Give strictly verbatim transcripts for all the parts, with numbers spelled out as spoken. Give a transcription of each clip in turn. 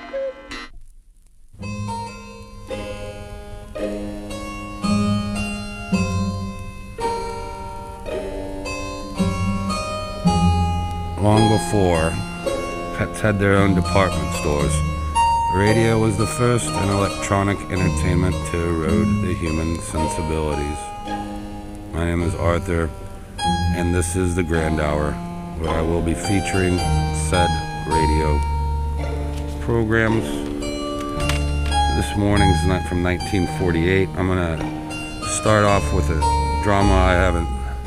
Long before pets had their own department stores, radio was the first in electronic entertainment to erode the human sensibilities. My name is Arthur, and this is the Grand Hour, where I will be featuring said radio programs. This morning's night from nineteen forty-eight. I'm going to start off with a drama I haven't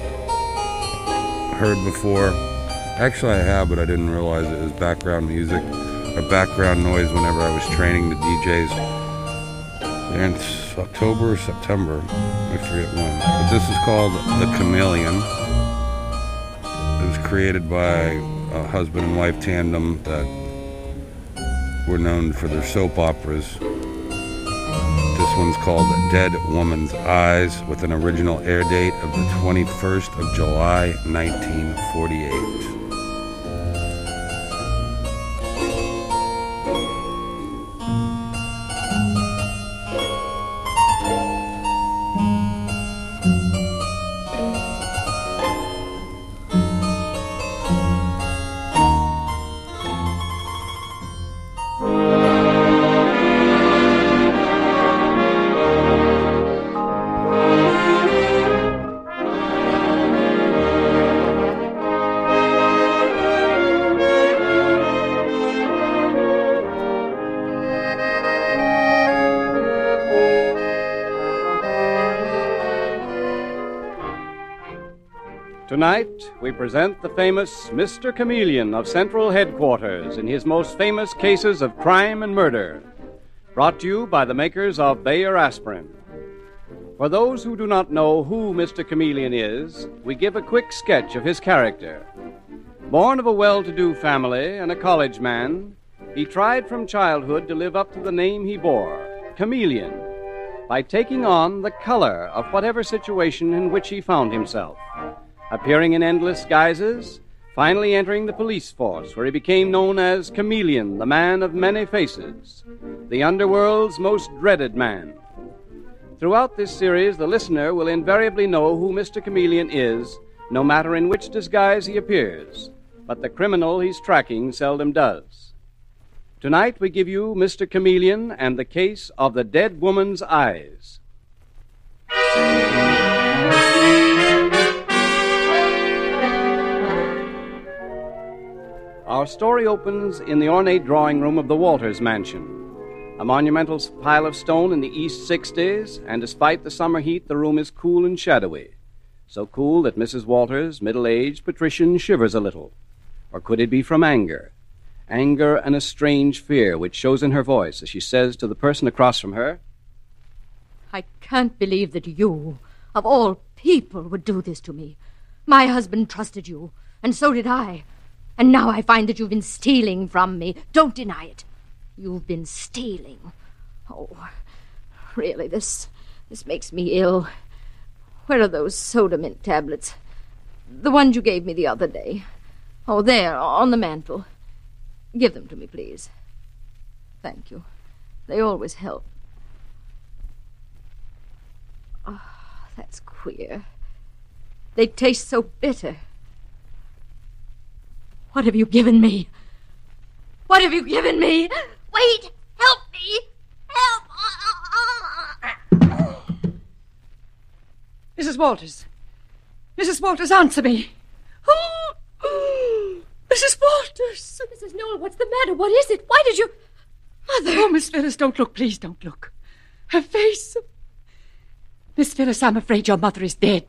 heard before. Actually, I have, but I didn't realize it was background music or background noise whenever I was training the D Js. There in October or September, I forget when. But this is called The Chameleon. It was created by a husband and wife tandem that were known for their soap operas. This one's called Dead Woman's Eyes, with an original air date of the twenty-first of July, nineteen forty-eight. Tonight, we present the famous Mister Chameleon of Central Headquarters in his most famous cases of crime and murder. Brought to you by the makers of Bayer Aspirin. For those who do not know who Mister Chameleon is, we give a quick sketch of his character. Born of a well-to-do family and a college man, he tried from childhood to live up to the name he bore, Chameleon, by taking on the color of whatever situation in which he found himself. Appearing in endless guises, finally entering the police force, where he became known as Chameleon, the man of many faces, the underworld's most dreaded man. Throughout this series, the listener will invariably know who Mister Chameleon is, no matter in which disguise he appears, but the criminal he's tracking seldom does. Tonight, we give you Mister Chameleon and the case of the dead woman's eyes. Our story opens in the ornate drawing room of the Walters mansion, a monumental pile of stone in the East sixties, and despite the summer heat, the room is cool and shadowy. So cool that Missus Walters, middle-aged patrician, shivers a little. Or could it be from anger? Anger and a strange fear which shows in her voice as she says to the person across from her, I can't believe that you, of all people, would do this to me. My husband trusted you, and so did I. And now I find that you've been stealing from me. Don't deny it. You've been stealing. Oh, really, this this makes me ill. Where are those soda mint tablets? The ones you gave me the other day. Oh, there, on the mantel. Give them to me, please. Thank you. They always help. Oh, that's queer. They taste so bitter. What have you given me? What have you given me? Wait! Help me! Help! Missus Walters. Missus Walters, answer me. Missus Walters! Missus Knoll, what's the matter? What is it? Why did you... Mother! Oh, Miss Phyllis, don't look. Please don't look. Her face... Miss Phyllis, I'm afraid your mother is dead.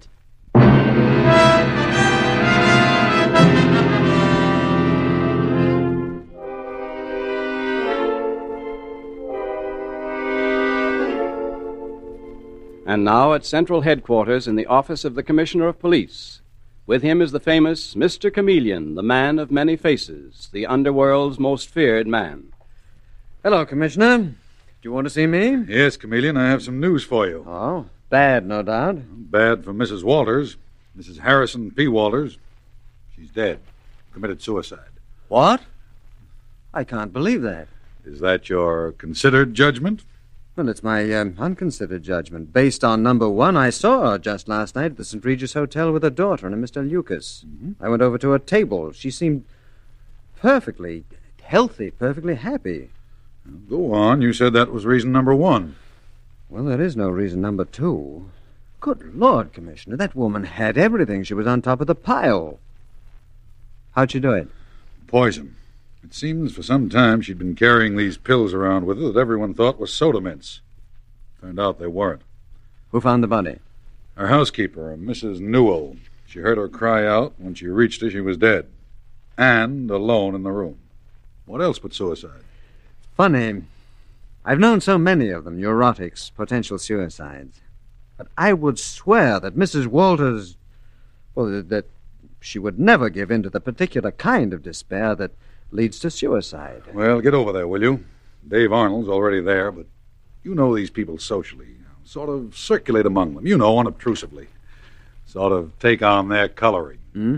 And now at Central Headquarters in the office of the Commissioner of Police. With him is the famous Mister Chameleon, the man of many faces, the underworld's most feared man. Hello, Commissioner. Do you want to see me? Yes, Chameleon, I have some news for you. Oh, bad, no doubt. Bad for Missus Walters. Missus Harrison P. Walters. She's dead. Committed suicide. What? I can't believe that. Is that your considered judgment? Well, it's my um, unconsidered judgment. Based on number one, I saw her just last night at the Saint Regis Hotel with her daughter and a Mister Lucas. Mm-hmm. I went over to her table. She seemed perfectly healthy, perfectly happy. Go on. You said that was reason number one. Well, there is no reason number two. Good Lord, Commissioner, that woman had everything. She was on top of the pile. How'd she do it? Poison. It seems for some time she'd been carrying these pills around with her that everyone thought was soda mints. Turned out they weren't. Who found the body? Our housekeeper, Missus Newell. She heard her cry out. When she reached her, she was dead. And alone in the room. What else but suicide? Funny. I've known so many of them, neurotics, potential suicides. But I would swear that Missus Walters, well, that she would never give in to the particular kind of despair that leads to suicide. Well, get over there, will you? Dave Arnold's already there, but you know these people socially. You know, sort of circulate among them, you know, unobtrusively. Sort of take on their coloring. Hmm?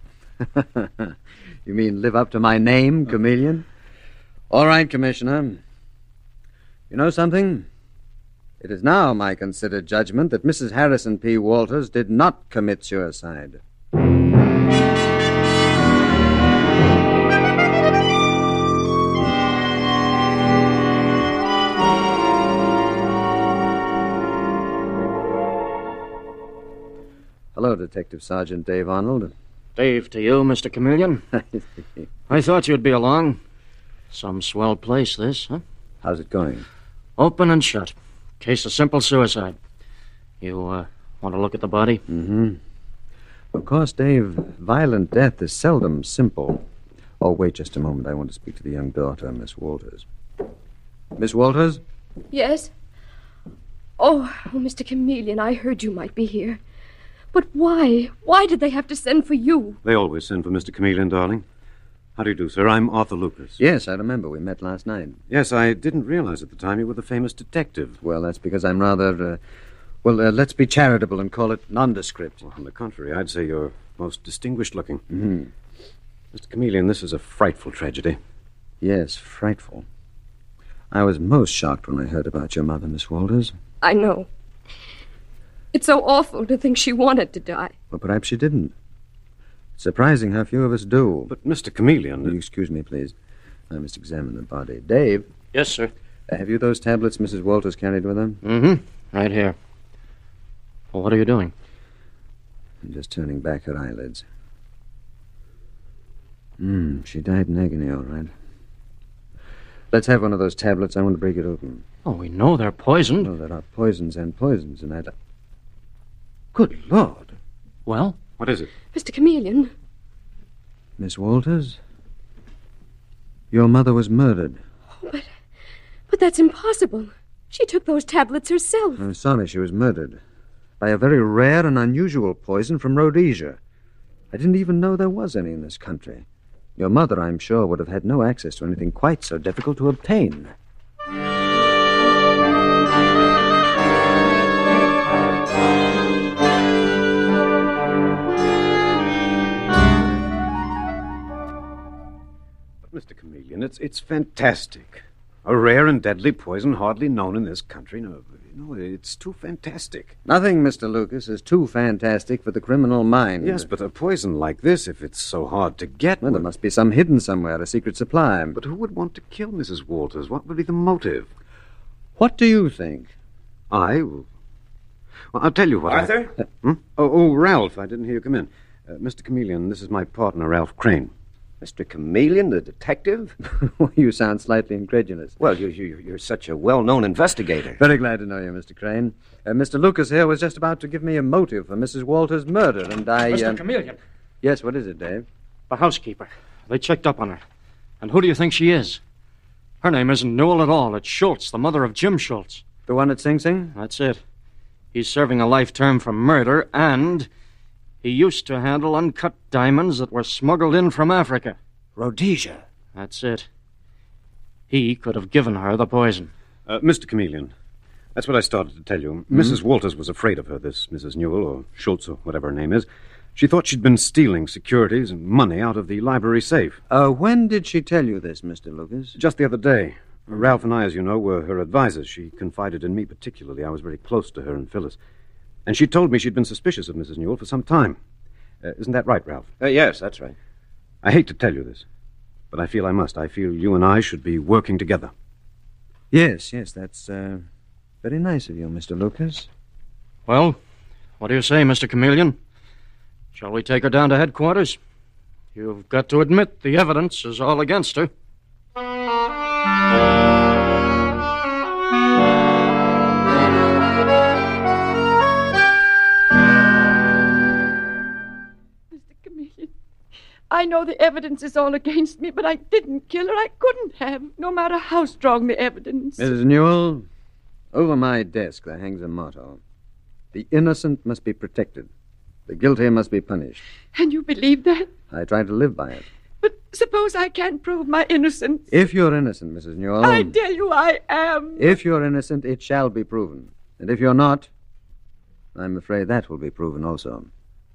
You mean live up to my name, Chameleon? All right, Commissioner. You know something? It is now my considered judgment that Missus Harrison P. Walters did not commit suicide. Hello, Detective Sergeant Dave Arnold. Dave to you, Mister Chameleon. I thought you'd be along. Some swell place, this, huh? How's it going? Open and shut. Case of simple suicide. You, uh, want to look at the body? Mm-hmm. Of course, Dave, violent death is seldom simple. Oh, wait just a moment. I want to speak to the young daughter, Miss Walters. Miss Walters? Yes? Oh, oh, Mister Chameleon, I heard you might be here. But why? Why did they have to send for you? They always send for Mister Chameleon, darling. How do you do, sir? I'm Arthur Lucas. Yes, I remember. We met last night. Yes, I didn't realize at the time you were the famous detective. Well, that's because I'm rather, uh, well, uh, let's be charitable and call it nondescript. Well, on the contrary, I'd say you're most distinguished looking. Mm-hmm. Mister Chameleon, this is a frightful tragedy. Yes, frightful. I was most shocked when I heard about your mother, Miss Walters. I know. It's so awful to think she wanted to die. Well, perhaps she didn't. It's surprising how few of us do. But, Mister Chameleon... Will you excuse me, please? I must examine the body. Dave? Yes, sir. Uh, have you those tablets Missus Walters carried with her? Mm-hmm. Right here. Well, what are you doing? I'm just turning back her eyelids. Hmm, she died in agony, all right. Let's have one of those tablets. I want to break it open. Oh, we know they're poisoned. No, there are poisons and poisons, and I'd... Good Lord. Well? What is it? Mister Chameleon. Miss Walters? Your mother was murdered. Oh, but, but that's impossible. She took those tablets herself. I'm sorry she was murdered. By a very rare and unusual poison from Rhodesia. I didn't even know there was any in this country. Your mother, I'm sure, would have had no access to anything quite so difficult to obtain. Mister Chameleon, it's it's fantastic. A rare and deadly poison hardly known in this country. No, no, it's too fantastic. Nothing, Mister Lucas, is too fantastic for the criminal mind. Yes, but a poison like this, if it's so hard to get... Well, there must be some hidden somewhere, a secret supply. But who would want to kill Missus Walters? What would be the motive? What do you think? I? Well, I'll tell you what... Arthur? I... Uh, hmm? oh, oh, Ralph, I didn't hear you come in. Uh, Mister Chameleon, this is my partner, Ralph Crane. Mister Chameleon, the detective? You sound slightly incredulous. Well, you, you, you're such a well-known investigator. Very glad to know you, Mister Crane. Uh, Mister Lucas here was just about to give me a motive for Missus Walters' murder, and I... Mister Uh... Chameleon. Yes, what is it, Dave? The housekeeper. They checked up on her. And who do you think she is? Her name isn't Newell at all. It's Schultz, the mother of Jim Schultz. The one at Sing Sing? That's it. He's serving a life term for murder, and he used to handle uncut diamonds that were smuggled in from Africa. Rhodesia. That's it. He could have given her the poison. Uh, Mister Chameleon, that's what I started to tell you. Mm-hmm. Missus Walters was afraid of her, this Missus Newell, or Schultz, or whatever her name is. She thought she'd been stealing securities and money out of the library safe. Uh, when did she tell you this, Mister Lucas? Just the other day. Ralph and I, as you know, were her advisors. She confided in me particularly. I was very close to her and Phyllis. And she told me she'd been suspicious of Missus Newell for some time. Uh, isn't that right, Ralph? Uh, yes, that's right. I hate to tell you this, but I feel I must. I feel you and I should be working together. Yes, yes, that's uh, very nice of you, Mister Lucas. Well, what do you say, Mister Chameleon? Shall we take her down to headquarters? You've got to admit the evidence is all against her. Mister Chameleon, I know the evidence is all against me, but I didn't kill her. I couldn't have, no matter how strong the evidence. Missus Newell, over my desk there hangs a motto. The innocent must be protected. The guilty must be punished. And you believe that? I try to live by it. But suppose I can't prove my innocence. If you're innocent, Missus Newell... I tell you I am. If you're innocent, it shall be proven. And if you're not, I'm afraid that will be proven also.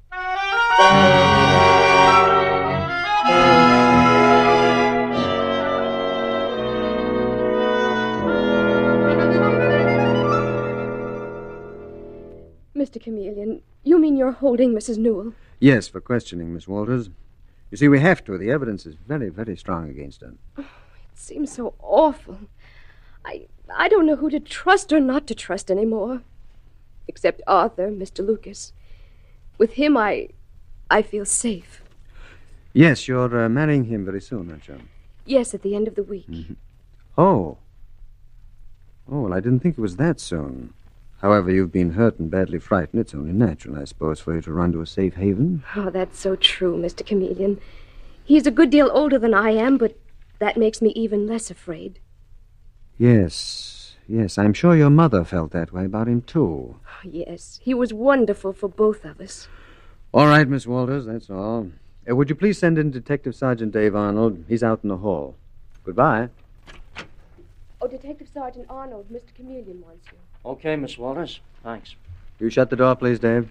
Mister Chameleon, you mean you're holding Missus Newell? Yes, for questioning, Miss Walters. You see, we have to. The evidence is very, very strong against her. Oh, it seems so awful. I I don't know who to trust or not to trust anymore. Except Arthur, Mister Lucas. With him, I I feel safe. Yes, you're uh, marrying him very soon, aren't you? Yes, at the end of the week. Mm-hmm. Oh. Oh, well, I didn't think it was that soon. However, you've been hurt and badly frightened. It's only natural, I suppose, for you to run to a safe haven. Oh, that's so true, Mister Chameleon. He's a good deal older than I am, but that makes me even less afraid. Yes, yes, I'm sure your mother felt that way about him, too. Oh, yes, he was wonderful for both of us. All right, Miss Walters, that's all. Uh, would you please send in Detective Sergeant Dave Arnold? He's out in the hall. Goodbye. Oh, Detective Sergeant Arnold, Mister Chameleon wants you. Okay, Miss Walters. Thanks. You shut the door, please, Dave.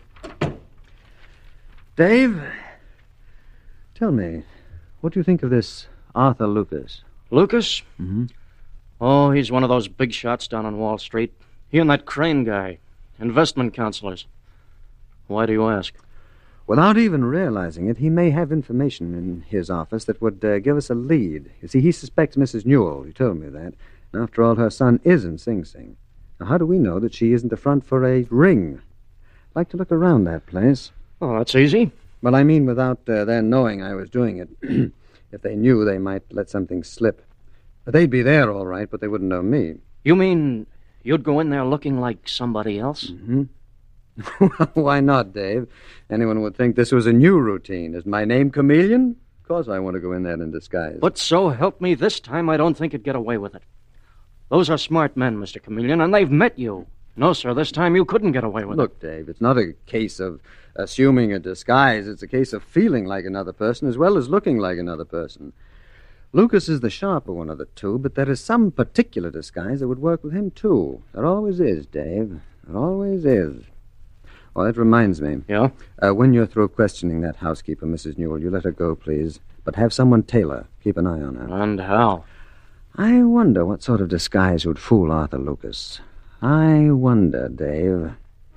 Dave, tell me, what do you think of this Arthur Lucas? Lucas? Mm-hmm. Oh, he's one of those big shots down on Wall Street. He and that Crane guy. Investment counselors. Why do you ask? Without even realizing it, he may have information in his office that would uh, give us a lead. You see, he suspects Missus Newell. He told me that. And after all, her son is in Sing Sing. Now, how do we know that she isn't the front for a ring? I'd like to look around that place. Oh, that's easy. Well, I mean without uh, their knowing I was doing it. If they knew, they might let something slip. They'd be there, all right, but they wouldn't know me. You mean you'd go in there looking like somebody else? Mm-hmm. Why not, Dave? Anyone would think this was a new routine. Is my name Chameleon? Of course I want to go in there in disguise. But so help me, this time I don't think you'd get away with it. Those are smart men, Mister Chameleon, and they've met you. No, sir, this time you couldn't get away with Look, it. Look, Dave, it's not a case of assuming a disguise. It's a case of feeling like another person as well as looking like another person. Lucas is the sharper one of the two, but there is some particular disguise that would work with him, too. There always is, Dave. There always is. Oh, that reminds me. Yeah? Uh, when you're through questioning that housekeeper, Missus Newell, you let her go, please. But have someone tail her. Keep an eye on her. And how? I wonder what sort of disguise would fool Arthur Lucas. I wonder, Dave.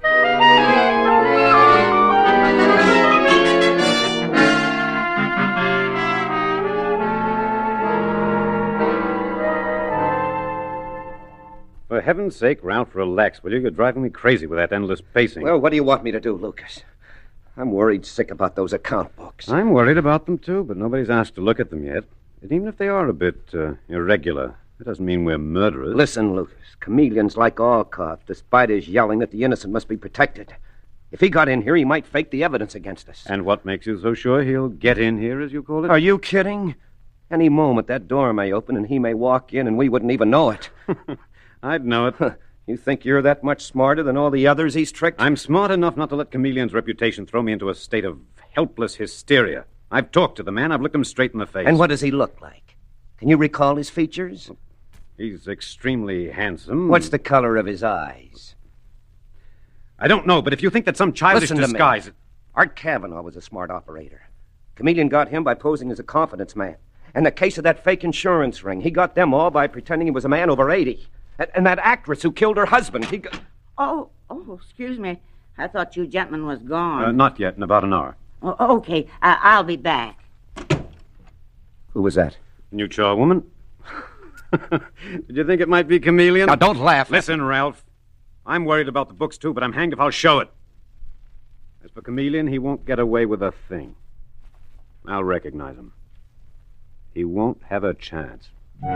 For heaven's sake, Ralph, relax, will you? You're driving me crazy with that endless pacing. Well, what do you want me to do, Lucas? I'm worried sick about those account books. I'm worried about them, too, but nobody's asked to look at them yet. And even if they are a bit uh, irregular, that doesn't mean we're murderers. Listen, Lucas, Chameleon's like Orkoff, despite his yelling that the innocent must be protected. If he got in here, he might fake the evidence against us. And what makes you so sure he'll get in here, as you call it? Are you kidding? Any moment, that door may open and he may walk in and we wouldn't even know it. I'd know it. You think you're that much smarter than all the others he's tricked? I'm smart enough not to let Chameleon's reputation throw me into a state of helpless hysteria. I've talked to the man. I've looked him straight in the face. And what does he look like? Can you recall his features? He's extremely handsome. What's the color of his eyes? I don't know, but if you think that some childish Listen disguise... to me. Art Kavanaugh was a smart operator. Chameleon got him by posing as a confidence man. And the case of that fake insurance ring. He got them all by pretending he was a man over eighty. And, and that actress who killed her husband. He got... Oh, oh, excuse me. I thought you gentlemen was gone. Uh, not yet, in about an hour. Oh, okay, uh, I'll be back. Who was that? New charwoman? Did you think it might be Chameleon? Now, don't laugh. Listen, Ralph. I'm worried about the books, too, but I'm hanged if I'll show it. As for Chameleon, he won't get away with a thing. I'll recognize him. He won't have a chance.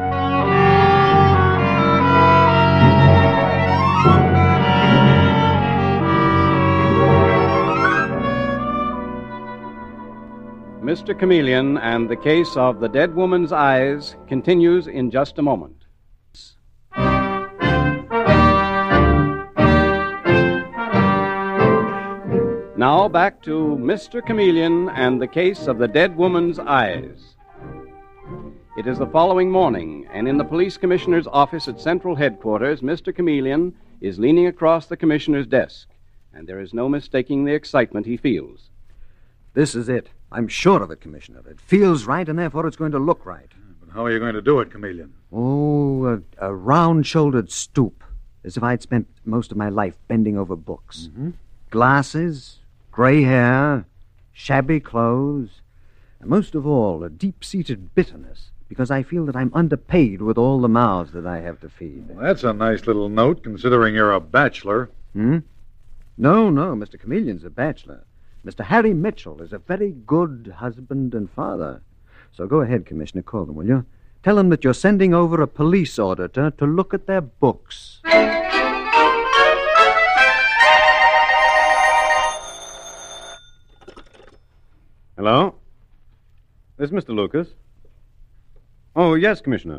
Mister Chameleon and the case of the dead woman's eyes continues in just a moment. Now back to Mister Chameleon and the case of the dead woman's eyes. It is the following morning, and in the police commissioner's office at Central Headquarters, Mister Chameleon is leaning across the commissioner's desk, and there is no mistaking the excitement he feels. This is it. I'm sure of it, Commissioner. It feels right, and therefore it's going to look right. But how are you going to do it, Chameleon? Oh, a, a round-shouldered stoop, as if I'd spent most of my life bending over books. Mm-hmm. Glasses, gray hair, shabby clothes, and most of all, a deep-seated bitterness, because I feel that I'm underpaid with all the mouths that I have to feed. Well, that's a nice little note, considering you're a bachelor. Hmm? No, no, Mister Chameleon's a bachelor. Mister Harry Mitchell is a very good husband and father. So go ahead, Commissioner, call them, will you? Tell them that you're sending over a police auditor to look at their books. Hello? This is Mister Lucas. Oh, yes, Commissioner.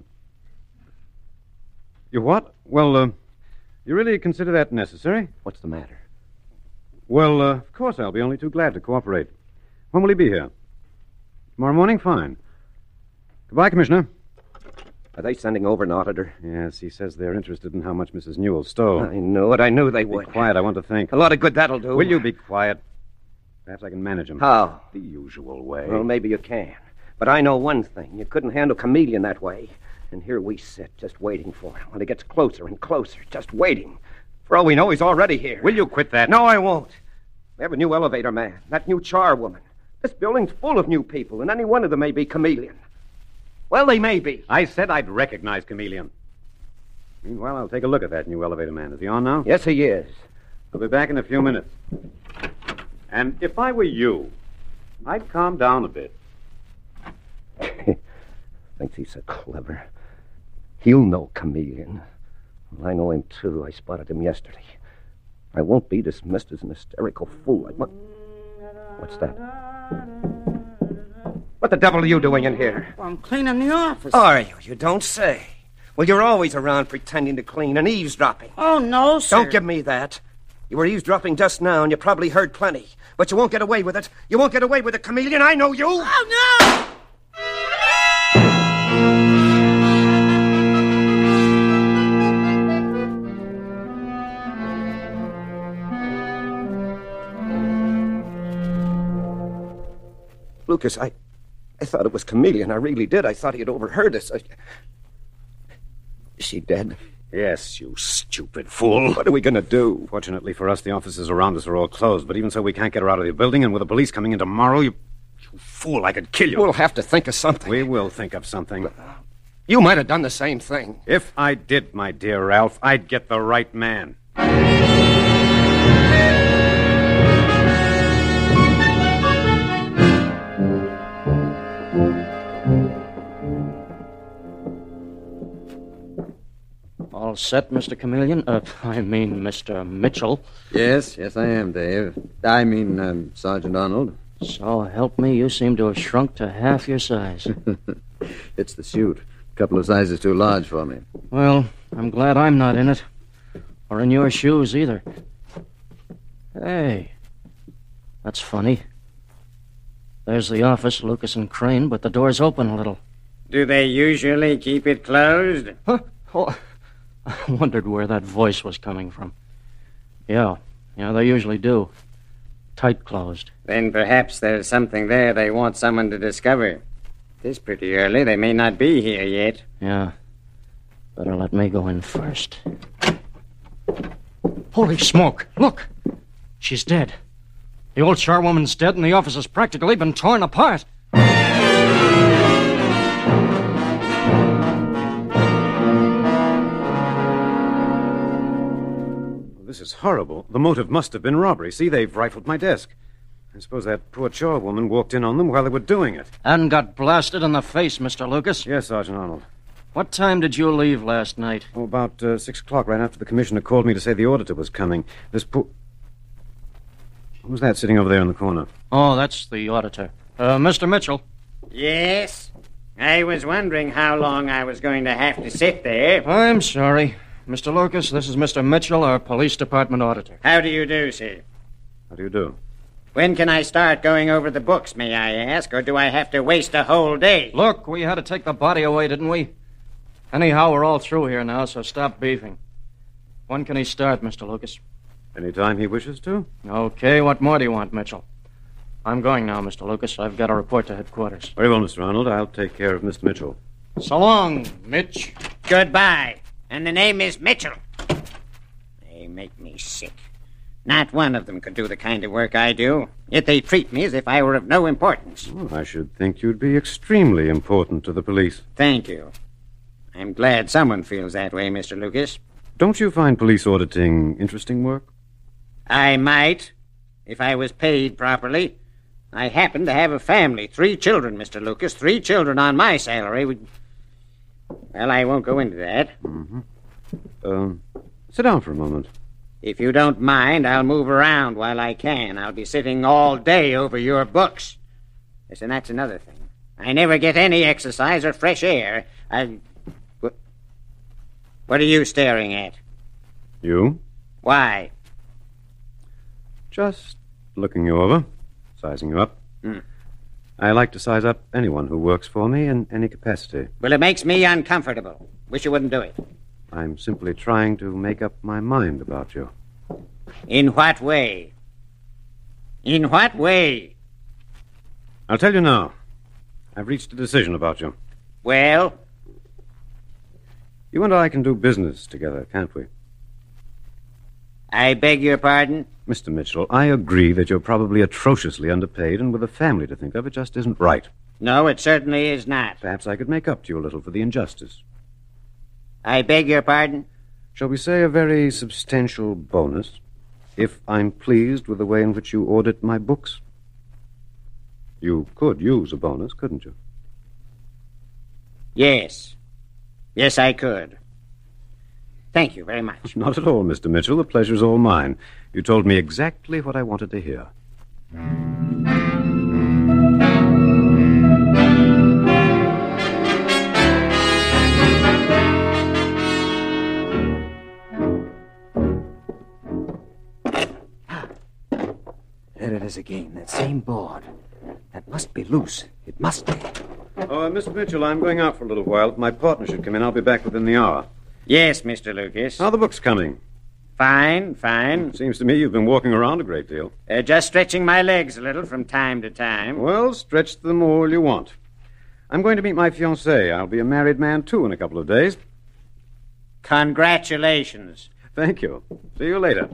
You what? Well, uh, you really consider that necessary? What's the matter? Well, uh, of course I'll be only too glad to cooperate. When will he be here? Tomorrow morning? Fine. Goodbye, Commissioner. Are they sending over an auditor? Yes, he says they're interested in how much Missus Newell stole. I knew it. I knew they Be would. quiet. I want to think. A lot of good that'll do. Will you be quiet? Perhaps I can manage him. How? The usual way. Well, maybe you can. But I know one thing. You couldn't handle Chameleon that way. And here we sit, just waiting for him. When he gets closer and closer, just waiting. For all we know, he's already here. Will you quit that? No, I won't. We have a new elevator man, that new charwoman. This building's full of new people, and any one of them may be Chameleon. Well, they may be. I said I'd recognize Chameleon. Meanwhile, I'll take a look at that new elevator man. Is he on now? Yes, he is. I'll be back in a few minutes. And if I were you, I'd calm down a bit. Thinks he's so clever. He'll know Chameleon. Well, I know him, too. I spotted him yesterday. I won't be dismissed as an hysterical fool. I mu- What's that? What the devil are you doing in here? Well, I'm cleaning the office. Are you? You don't say. Well, you're always around pretending to clean and eavesdropping. Oh, no, sir. Don't give me that. You were eavesdropping just now, and you probably heard plenty. But you won't get away with it. You won't get away with it, Chameleon. I know you. Oh, no! Lucas, I, I thought it was Chameleon. I really did. I thought he had overheard us. I... Is she dead? Yes, you stupid fool. What are we going to do? Fortunately for us, the offices around us are all closed, but even so, we can't get her out of the building, and with the police coming in tomorrow, you... You fool, I could kill you. We'll have to think of something. We will think of something. You might have done the same thing. If I did, my dear Ralph, I'd get the right man. All set, Mister Chameleon? Uh, I mean, Mister Mitchell. Yes, yes, I am, Dave. I mean, um, Sergeant Arnold. So help me, you seem to have shrunk to half your size. It's the suit. A couple of sizes too large for me. Well, I'm glad I'm not in it. Or in your shoes, either. Hey, that's funny. There's the office, Lucas and Crane, but the door's open a little. Do they usually keep it closed? Huh? Oh, I wondered where that voice was coming from. Yeah, yeah, they usually do. Tight closed. Then perhaps there's something there they want someone to discover. This pretty early. They may not be here yet. Yeah. Better let me go in first. Holy smoke! Look! She's dead. The old charwoman's dead, and the office has practically been torn apart. This is horrible. The motive must have been robbery. See, they've rifled my desk. I suppose that poor charwoman walked in on them while they were doing it. And got blasted in the face, Mister Lucas. Yes, Sergeant Arnold. What time did you leave last night? Oh, about uh, six o'clock, right after the commissioner called me to say the auditor was coming. This poor... Who's that sitting over there in the corner? Oh, that's the auditor. Uh, Mister Mitchell. Yes? I was wondering how long I was going to have to sit there. I'm sorry. Mister Lucas, this is Mister Mitchell, our police department auditor. How do you do, sir? How do you do? When can I start going over the books, may I ask, or do I have to waste a whole day? Look, we had to take the body away, didn't we? Anyhow, we're all through here now, so stop beefing. When can he start, Mister Lucas? Any time he wishes to. Okay, what more do you want, Mitchell? I'm going now, Mister Lucas. I've got to report to headquarters. Very well, Mister Arnold. I'll take care of Mister Mitchell. So long, Mitch. Goodbye. And the name is Mitchell. They make me sick. Not one of them could do the kind of work I do. Yet they treat me as if I were of no importance. Well, I should think you'd be extremely important to the police. Thank you. I'm glad someone feels that way, Mister Lucas. Don't you find police auditing interesting work? I might, if I was paid properly. I happen to have a family, three children, Mister Lucas, three children on my salary. Well, I won't go into that. Mm-hmm. Um, sit down for a moment. If you don't mind, I'll move around while I can. I'll be sitting all day over your books. Yes, and that's another thing. I never get any exercise or fresh air. I... What, what are you staring at? You? Why? Just looking you over, sizing you up. Hmm. I like to size up anyone who works for me in any capacity. Well, it makes me uncomfortable. Wish you wouldn't do it. I'm simply trying to make up my mind about you. In what way? In what way? I'll tell you now. I've reached a decision about you. Well? You and I can do business together, can't we? I beg your pardon? Mister Mitchell, I agree that you're probably atrociously underpaid, and with a family to think of, it just isn't right. No, it certainly is not. Perhaps I could make up to you a little for the injustice. I beg your pardon? Shall we say a very substantial bonus, if I'm pleased with the way in which you audit my books? You could use a bonus, couldn't you? Yes. Yes, I could. Thank you very much. Not at all, Mister Mitchell. The pleasure's all mine. You told me exactly what I wanted to hear. There it is again, that same board. That must be loose. It must be. Oh, uh, Mister Mitchell, I'm going out for a little while. My partner should come in. I'll be back within the hour. Yes, Mister Lucas. How are the books coming? Fine, fine. Seems to me you've been walking around a great deal. Uh, just stretching my legs a little from time to time. Well, stretch them all you want. I'm going to meet my fiancée. I'll be a married man, too, in a couple of days. Congratulations. Thank you. See you later.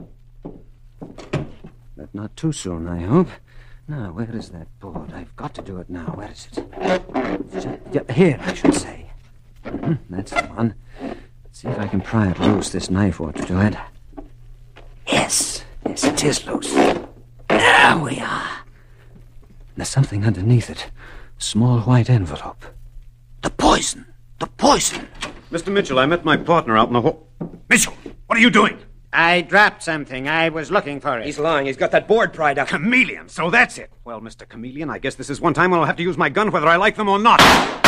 But not too soon, I hope. Now, where is that board? I've got to do it now. Where is it? Here, I should say. Mm-hmm, that's the one. Let's see if I can pry it loose. This knife ought to do it. Yes. Yes, it is loose. There we are. There's something underneath it. A small white envelope. The poison. The poison. Mister Mitchell, I met my partner out in the hall. Mitchell, what are you doing? I dropped something. I was looking for it. He's lying. He's got that board pried up. Chameleon, so that's it. Well, Mister Chameleon, I guess this is one time when I'll have to use my gun whether I like them or not.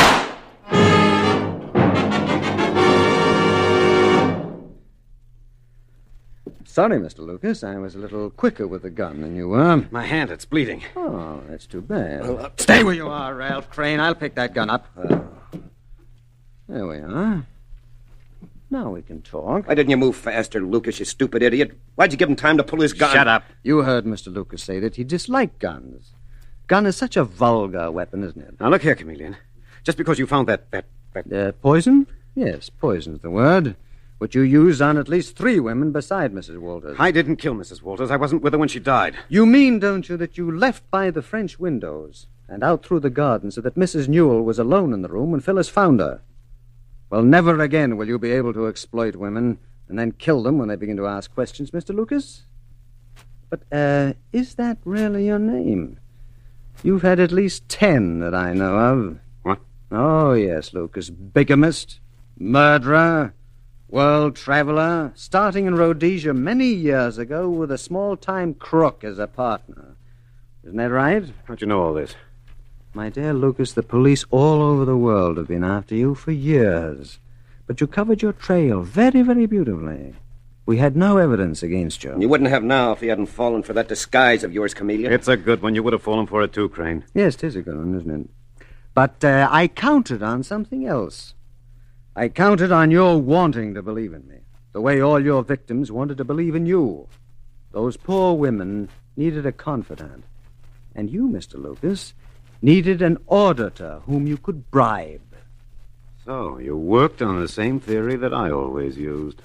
Sorry, Mister Lucas. I was a little quicker with the gun than you were. My hand, it's bleeding. Oh, that's too bad. Well, uh, Stay where you are, Ralph Crane. I'll pick that gun up. Uh, there we are. Now we can talk. Why didn't you move faster, Lucas, you stupid idiot? Why'd you give him time to pull his gun? Shut up. You heard Mister Lucas say that he disliked guns. Gun is such a vulgar weapon, isn't it? Now, look here, Chameleon. Just because you found that... that, that... Uh, poison? Yes, poison's the word. Which you used on at least three women beside Missus Walters. I didn't kill Missus Walters. I wasn't with her when she died. You mean, don't you, that you left by the French windows and out through the garden so that Missus Newell was alone in the room when Phyllis found her? Well, never again will you be able to exploit women and then kill them when they begin to ask questions, Mister Lucas. But, uh, is that really your name? You've had at least ten that I know of. What? Oh, yes, Lucas. Bigamist, murderer, world traveler, starting in Rhodesia many years ago with a small-time crook as a partner. Isn't that right? How'd you know all this? My dear Lucas, the police all over the world have been after you for years. But you covered your trail very, very beautifully. We had no evidence against you. You wouldn't have now if you hadn't fallen for that disguise of yours, Chameleon. It's a good one. You would have fallen for it too, Crane. Yes, it is a good one, isn't it? But uh, I counted on something else. I counted on your wanting to believe in me, the way all your victims wanted to believe in you. Those poor women needed a confidant. And you, Mister Lucas, needed an auditor whom you could bribe. So, you worked on the same theory that I always used.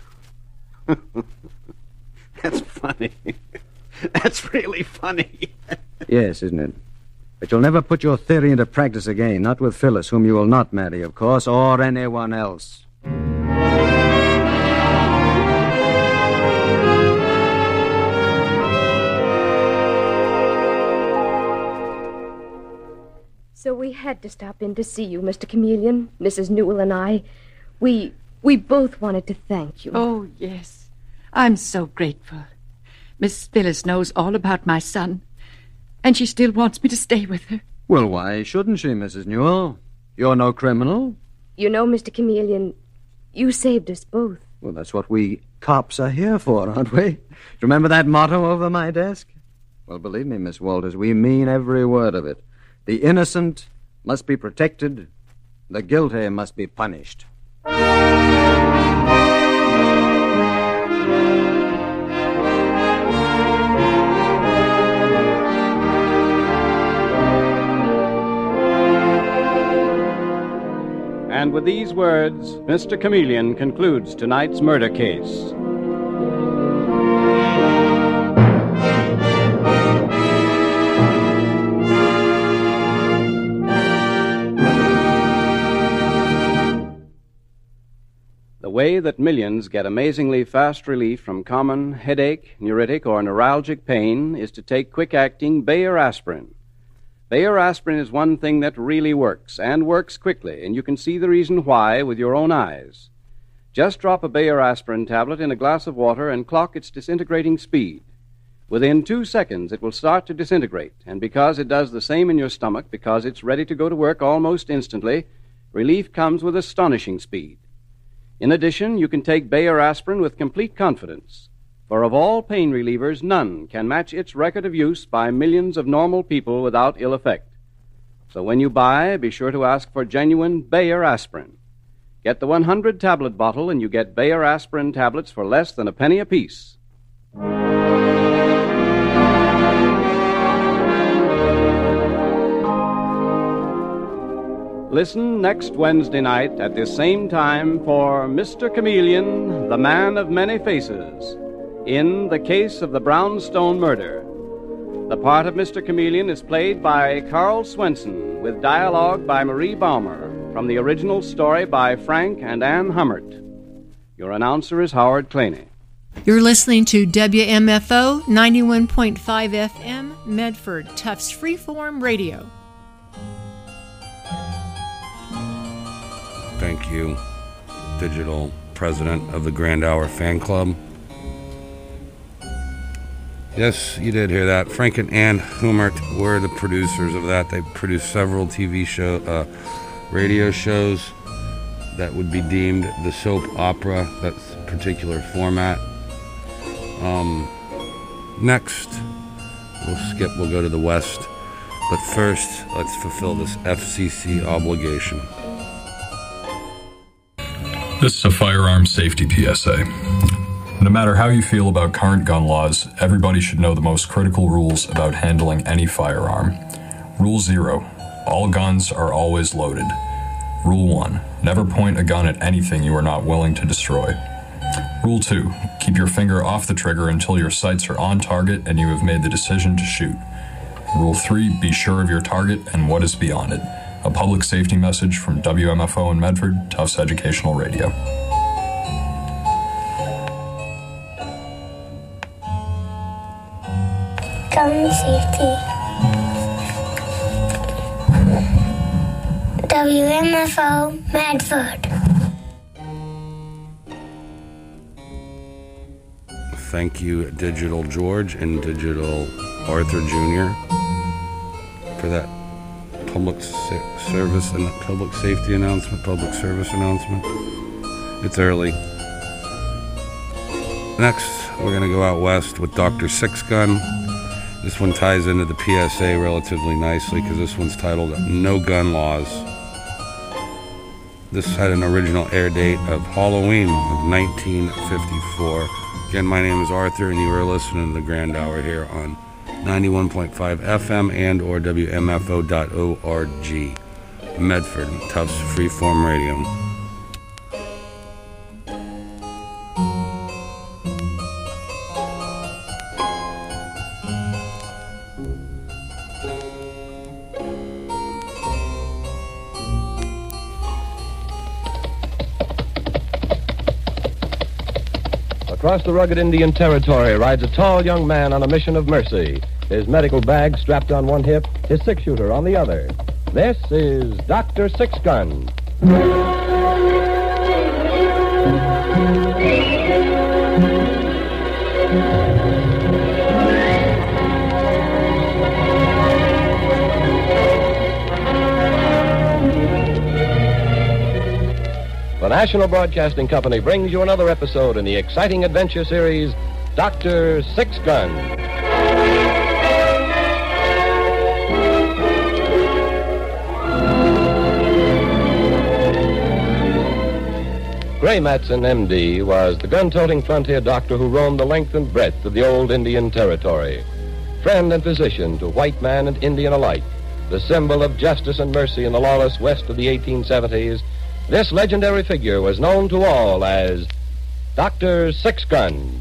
That's funny. That's really funny. Yes, isn't it? But you'll never put your theory into practice again, not with Phyllis, whom you will not marry, of course, or anyone else. So we had to stop in to see you, Mister Chameleon, Missus Newell and I. We we both wanted to thank you. Oh, yes. I'm so grateful. Miss Phyllis knows all about my son, and she still wants me to stay with her. Well, why shouldn't she, Missus Newell? You're no criminal. You know, Mister Chameleon, you saved us both. Well, that's what we cops are here for, aren't we? Remember that motto over my desk? Well, believe me, Miss Walters, we mean every word of it. The innocent must be protected. The guilty must be punished. And with these words, Mister Chameleon concludes tonight's murder case. The way that millions get amazingly fast relief from common headache, neuritic, or neuralgic pain is to take quick-acting Bayer aspirin. Bayer aspirin is one thing that really works, and works quickly, and you can see the reason why with your own eyes. Just drop a Bayer aspirin tablet in a glass of water and clock its disintegrating speed. Within two seconds, it will start to disintegrate, and because it does the same in your stomach, because it's ready to go to work almost instantly, relief comes with astonishing speed. In addition, you can take Bayer aspirin with complete confidence, for of all pain relievers, none can match its record of use by millions of normal people without ill effect. So when you buy, be sure to ask for genuine Bayer aspirin. Get the one hundred tablet bottle and you get Bayer aspirin tablets for less than a penny apiece. Listen next Wednesday night at this same time for Mister Chameleon, the Man of Many Faces, in The Case of the Brownstone Murder. The part of Mister Chameleon is played by Carl Swenson, with dialogue by Marie Baumer, from the original story by Frank and Ann Hummert. Your announcer is Howard Claney. You're listening to W M F O ninety-one point five F M, Medford, Tufts Freeform Radio. Thank you, digital president of the Grand Hour Fan Club. Yes, you did hear that. Frank and Ann Hummert were the producers of that. They produced several T V show, uh, radio shows that would be deemed the soap opera, that particular format. Um, next, we'll skip, we'll go to the West. But first, let's fulfill this F C C obligation. This is a firearms safety P S A. No matter how you feel about current gun laws, everybody should know the most critical rules about handling any firearm. Rule zero. All guns are always loaded. Rule one. Never point a gun at anything you are not willing to destroy. Rule two. Keep your finger off the trigger until your sights are on target and you have made the decision to shoot. Rule three. Be sure of your target and what is beyond it. A public safety message from W M F O in Medford, Tufts Educational Radio. Gun safety. W M F O Medford. Thank you, Digital George and Digital Arthur Junior for that public sa- service and public safety announcement, public service announcement. It's early. Next, we're going to go out west with Doctor Six Gun. This one ties into the P S A relatively nicely because this one's titled No Gun Laws. This had an original air date of Halloween of nineteen fifty-four. Again, my name is Arthur, and you are listening to the Grand Hour here on ninety-one point five F M and or W M F O dot org. Medford, Tufts Freeform Radio. Across the rugged Indian Territory rides a tall young man on a mission of mercy. His medical bag strapped on one hip, his six-shooter on the other. This is Doctor Six Gun. The National Broadcasting Company brings you another episode in the exciting adventure series, Doctor Six Gun. Gray Matson, M D, was the gun-toting frontier doctor who roamed the length and breadth of the old Indian Territory. Friend and physician to white man and Indian alike, the symbol of justice and mercy in the lawless west of the eighteen seventies, this legendary figure was known to all as Doctor Six Gun.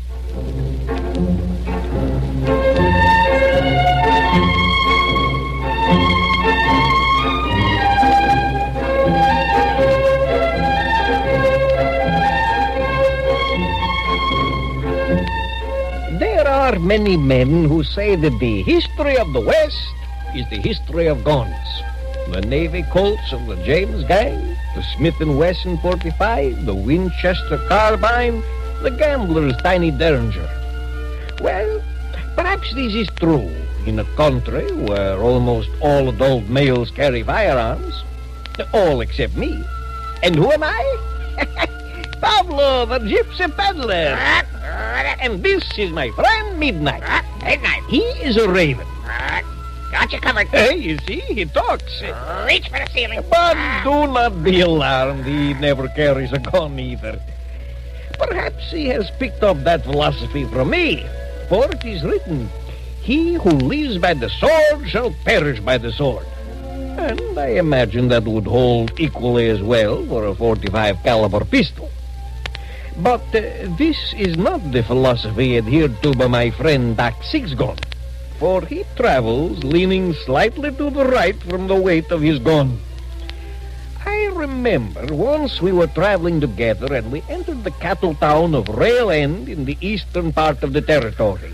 There are many men who say that the history of the West is the history of guns. The Navy Colts of the James Gang, the Smith and Wesson forty-five, the Winchester carbine, the gambler's tiny Derringer. Well, perhaps this is true in a country where almost all adult males carry firearms. All except me. And who am I? Pablo, the gypsy peddler. And this is my friend Midnight. Midnight. He is a raven. Got you covered. Hey, you see, he talks. Reach for the ceiling. But do not be alarmed. He never carries a gun either. Perhaps he has picked up that philosophy from me. For it is written, he who lives by the sword shall perish by the sword. And I imagine that would hold equally as well for a forty-five caliber pistol. But uh, this is not the philosophy adhered to by my friend Doc Six Gun. For he travels leaning slightly to the right from the weight of his gun. I remember once we were traveling together and we entered the cattle town of Rail End in the eastern part of the territory.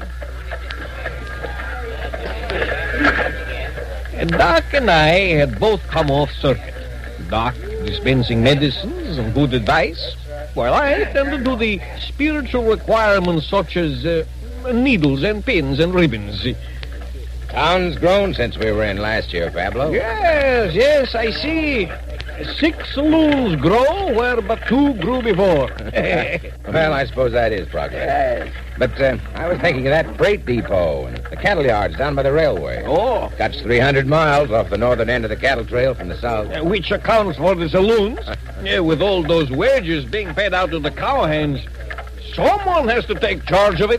And Doc and I had both come off circuit. Doc dispensing medicines and good advice, while I attended to the spiritual requirements such as uh, needles and pins and ribbons. Town's grown since we were in last year, Pablo. Yes, yes, I see. Six saloons grow where but two grew before. Well, I suppose that is progress. But uh, I was thinking of that freight depot and the cattle yards down by the railway. Oh. Cuts three hundred miles off the northern end of the cattle trail from the south. Uh, which accounts for the saloons. Yeah, with all those wages being paid out to the cowhands, someone has to take charge of it.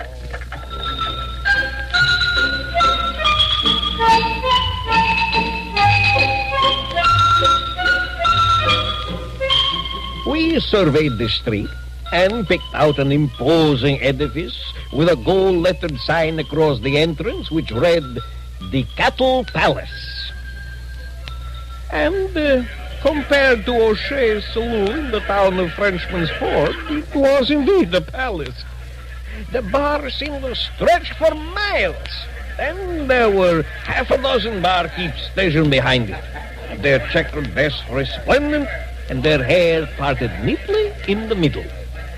We surveyed the street and picked out an imposing edifice with a gold-lettered sign across the entrance which read, The Cattle Palace. And uh, compared to O'Shea's saloon in the town of Frenchman's Ford, it was indeed a palace. The bar seemed to stretch for miles, and there were half a dozen barkeeps stationed behind it, their checkered vests resplendent and their hair parted neatly in the middle.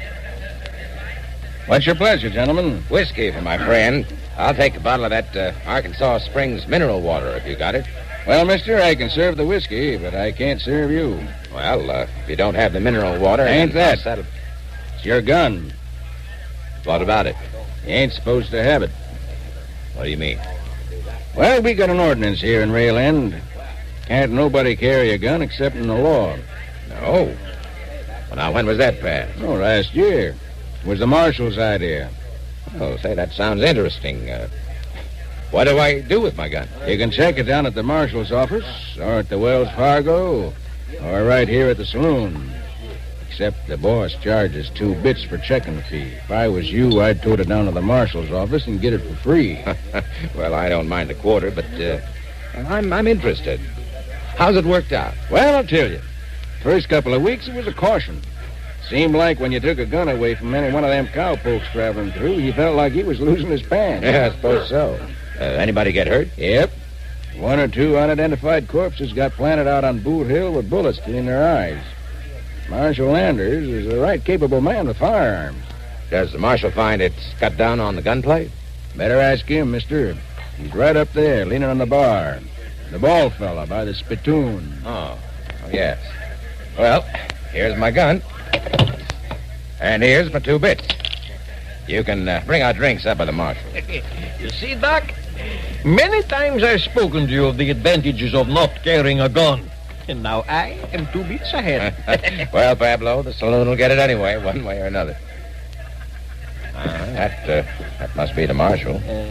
What's your pleasure, gentlemen? Whiskey for my friend. I'll take a bottle of that uh, Arkansas Springs mineral water if you got it. Well, mister, I can serve the whiskey, but I can't serve you. Well, uh, if you don't have the mineral water... Ain't that? Settle... It's your gun. What about it? You ain't supposed to have it. What do you mean? Well, we got an ordinance here in Rail End. Can't nobody carry a gun except in the law. No? Well, now, when was that passed? Oh, last year. It was the marshal's idea. Oh, say, that sounds interesting. Uh, what do I do with my gun? You can check it down at the marshal's office, or at the Wells Fargo, or right here at the saloon. Except the boss charges two bits for checking fee. If I was you, I'd tote it down to the marshal's office and get it for free. Well, I don't mind a quarter, but uh, I'm, I'm interested. How's it worked out? Well, I'll tell you. First couple of weeks, it was a caution. Seemed like when you took a gun away from any one of them cowpokes traveling through, he felt like he was losing his pants. Yeah, I suppose so. Uh, anybody get hurt? Yep. One or two unidentified corpses got planted out on Boot Hill with bullets in their eyes. Marshal Landers is a right capable man with firearms. Does the marshal find it's cut down on the gunplay? Better ask him, mister. He's right up there, leaning on the bar. The bald fella by the spittoon. Oh, oh yes. Well, here's my gun. And here's my two bits. You can uh, bring our drinks up by the marshal. You see, Doc? Many times I've spoken to you of the advantages of not carrying a gun. And now I am two bits ahead. Well, Pablo, the saloon will get it anyway, one way or another. Uh, that, uh, that must be the marshal. Uh,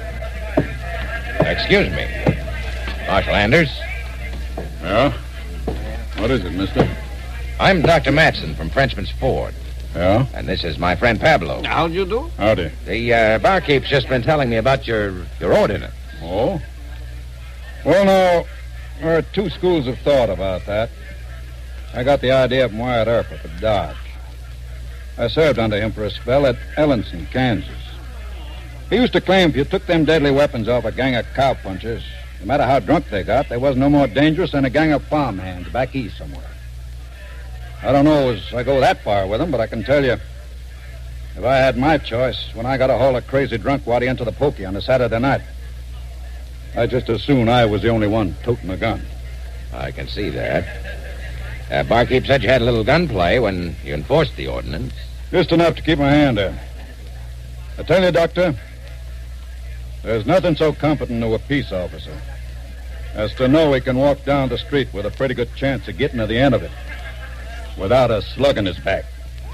excuse me. Marshal Anders? Yeah? What is it, mister? I'm Doctor Matson from Frenchman's Ford. Yeah? And this is my friend Pablo. How'd you do? Howdy. The uh, barkeep's just been telling me about your, your ordinance. Oh? Well, now, there are two schools of thought about that. I got the idea from Wyatt Earp up at Dodge. I served under him for a spell at Ellenson, Kansas. He used to claim if you took them deadly weapons off a gang of cowpunchers, no matter how drunk they got, they wasn't no more dangerous than a gang of farmhands back east somewhere. I don't know as I go that far with them, but I can tell you, if I had my choice, when I got a haul of crazy drunk waddy into the pokey on a Saturday night, I'd just as soon I was the only one toting a gun. I can see that. Uh, barkeep said you had a little gunplay when you enforced the ordinance. Just enough to keep my hand in. I tell you, Doctor, there's nothing so comforting to a peace officer as to know he can walk down the street with a pretty good chance of getting to the end of it without a slug in his back.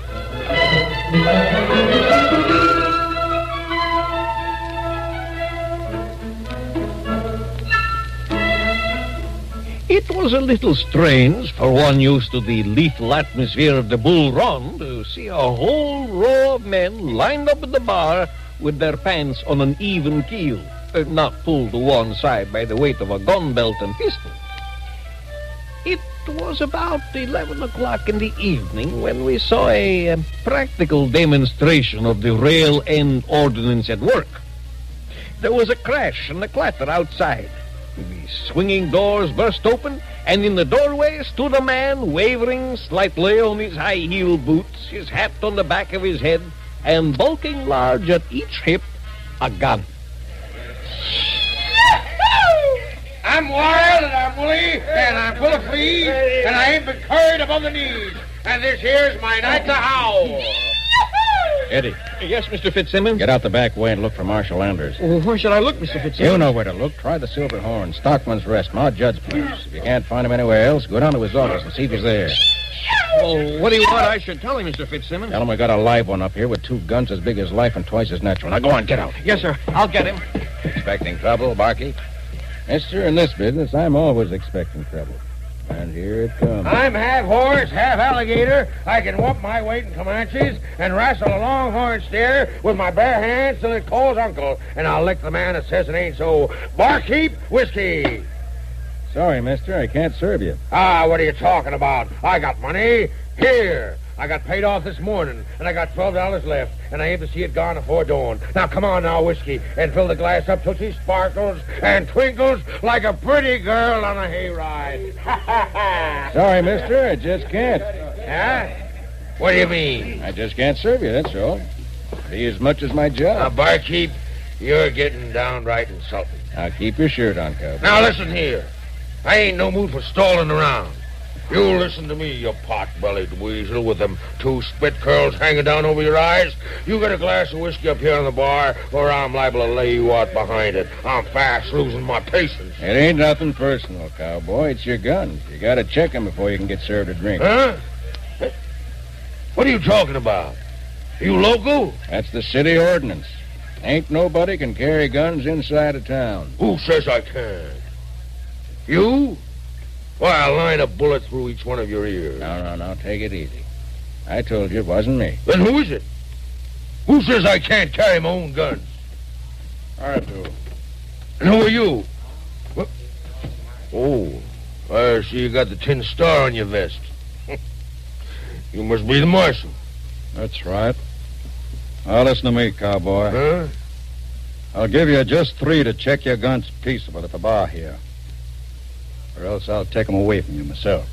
It was a little strange for one used to the lethal atmosphere of the Bull Run to see a whole row of men lined up at the bar with their pants on an even keel, uh, not pulled to one side by the weight of a gun belt and pistol. It was about eleven o'clock in the evening when we saw a, a practical demonstration of the Rail End Ordinance at work. There was a crash and a clatter outside. The swinging doors burst open, and in the doorway stood a man wavering slightly on his high-heel boots, his hat on the back of his head, and bulking large at each hip, a gun. I'm wild and I'm woolly and I'm full of fleas and I ain't been curried above the knees. And this here's my night to howl. Eddie. Yes, Mister Fitzsimmons? Get out the back way and look for Marshal Anders. Well, where should I look, Mister Fitzsimmons? You know where to look. Try the Silver Horn, Stockman's Rest, Ma Judd's place. If you can't find him anywhere else, go down to his office and see if he's there. Oh, what do you want I should tell him, Mister Fitzsimmons? Tell him we got a live one up here with two guns as big as life and twice as natural. Now go on, get out. Yes, sir. I'll get him. Expecting trouble, barkeep? Mister, in this business, I'm always expecting trouble. And here it comes. I'm half horse, half alligator. I can whoop my weight in Comanches and wrestle a longhorn steer with my bare hands till it calls uncle. And I'll lick the man that says it ain't so. Barkeep, whiskey. Sorry, mister, I can't serve you. Ah, what are you talking about? I got money. Here. I got paid off this morning, and I got twelve dollars left, and I aim to see it gone before dawn. Now, come on now, whiskey, and fill the glass up till she sparkles and twinkles like a pretty girl on a hayride. Sorry, mister, I just can't. Huh? What do you mean? I just can't serve you, that's all. Be as much as my job. Now, barkeep, you're getting downright insulting. Now, keep your shirt on, cub. Now, listen here. I ain't no mood for stalling around. You listen to me, you pot-bellied weasel with them two spit curls hanging down over your eyes. You get a glass of whiskey up here on the bar, or I'm liable to lay you out behind it. I'm fast losing my patience. It ain't nothing personal, cowboy. It's your guns. You gotta check them before you can get served a drink. Huh? What are you talking about? You local? That's the city ordinance. Ain't nobody can carry guns inside of town. Who says I can? You? Why, I'll line a bullet through each one of your ears. No, no, no, take it easy. I told you it wasn't me. Then who is it? Who says I can't carry my own guns? I do. And who are you? What? Oh, I see you got the tin star on your vest. You must be the marshal. That's right. Now, listen to me, cowboy. Huh? I'll give you just three to check your guns peaceable at the bar here. Or else I'll take them away from you myself.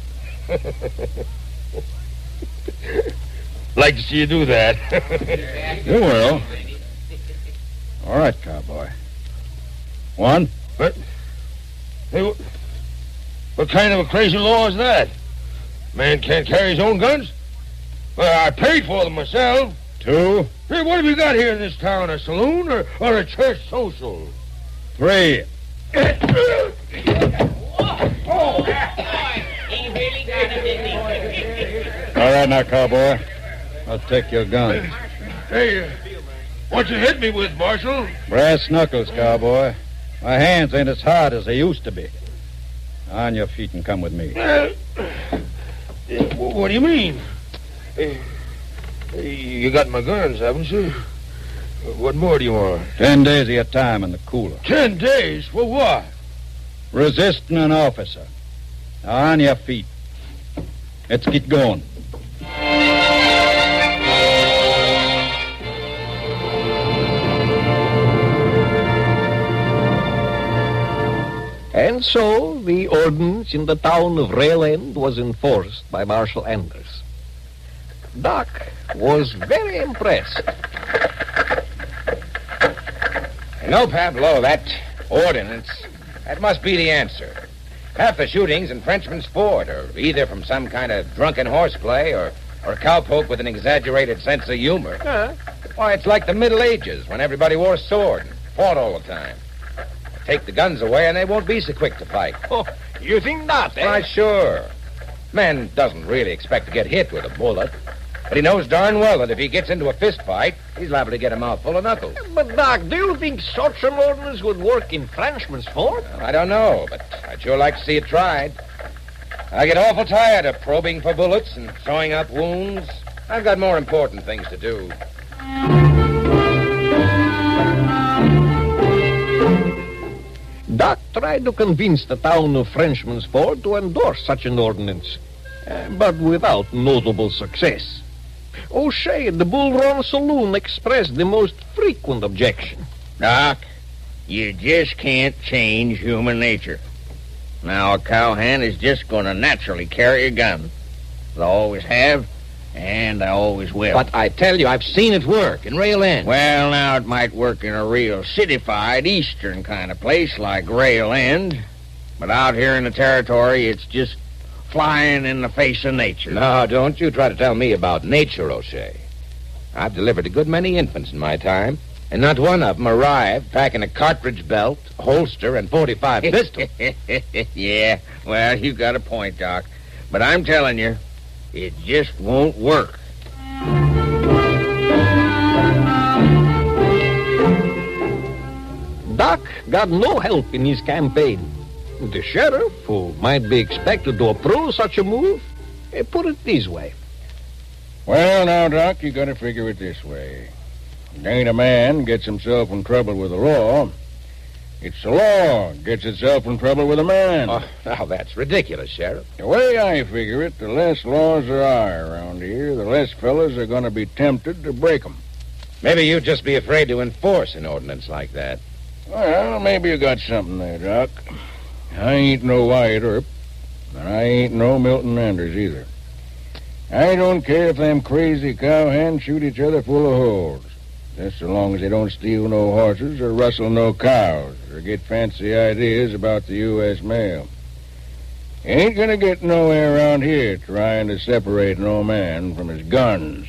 Like to see you do that. You will. All right, cowboy. One. What? Hey, what, what kind of a crazy law is that? Man can't carry his own guns? Well, I paid for them myself. Two. Hey, what have you got here in this town? A saloon or, or a church social? Three. Oh. All right now, cowboy. I'll take your gun. Hey, uh, what you hit me with, Marshal? Brass knuckles, cowboy. My hands ain't as hard as they used to be. On your feet and come with me. Uh, what do you mean? Uh, you got my guns, haven't you? What more do you want? Ten days of your time in the cooler. Ten days? For what? Resisting an officer. Now, on your feet. Let's get going. And so the ordinance in the town of Rail End was enforced by Marshal Anders. Doc was very impressed. No, Pablo, that ordinance, that must be the answer. Half the shootings in Frenchman's Ford are either from some kind of drunken horseplay or, or cowpoke with an exaggerated sense of humor. Huh? Why, it's like the Middle Ages when everybody wore a sword and fought all the time. Take the guns away and they won't be so quick to fight. Oh, you think not, eh? Why, sure. Man doesn't really expect to get hit with a bullet. But he knows darn well that if he gets into a fist fight, he's liable to get a mouthful of knuckles. But, Doc, do you think such an ordinance would work in Frenchman's Ford? Well, I don't know, but I'd sure like to see it tried. I get awful tired of probing for bullets and sewing up wounds. I've got more important things to do. Doc tried to convince the town of Frenchman's Ford to endorse such an ordinance, uh, but without notable success. O'Shea at the Bull Run Saloon expressed the most frequent objection. Doc, you just can't change human nature. Now, a cowhand is just going to naturally carry a gun. I always have, and I always will. But I tell you, I've seen it work in Rail End. Well, now, it might work in a real cityfied eastern kind of place like Rail End, but out here in the territory, it's just flying in the face of nature. No, don't you try to tell me about nature, O'Shea. I've delivered a good many infants in my time, and not one of them arrived packing a cartridge belt, a holster, and forty-five pistols. Yeah, well, you got a point, Doc. But I'm telling you, it just won't work. Doc got no help in his campaign. The sheriff, who might be expected to approve such a move, eh, put it this way. Well, now, Doc, you gotta figure it this way. It ain't a man gets himself in trouble with the law. It's the law gets itself in trouble with a man. Oh, now, that's ridiculous, Sheriff. The way I figure it, the less laws there are around here, the less fellas are gonna be tempted to break 'em. Maybe you'd just be afraid to enforce an ordinance like that. Well, maybe you got something there, Doc. I ain't no Wyatt Earp, and I ain't no Milton Anders either. I don't care if them crazy cowhands shoot each other full of holes, just so long as they don't steal no horses or rustle no cows or get fancy ideas about the U S mail. Ain't gonna get nowhere around here trying to separate no man from his guns.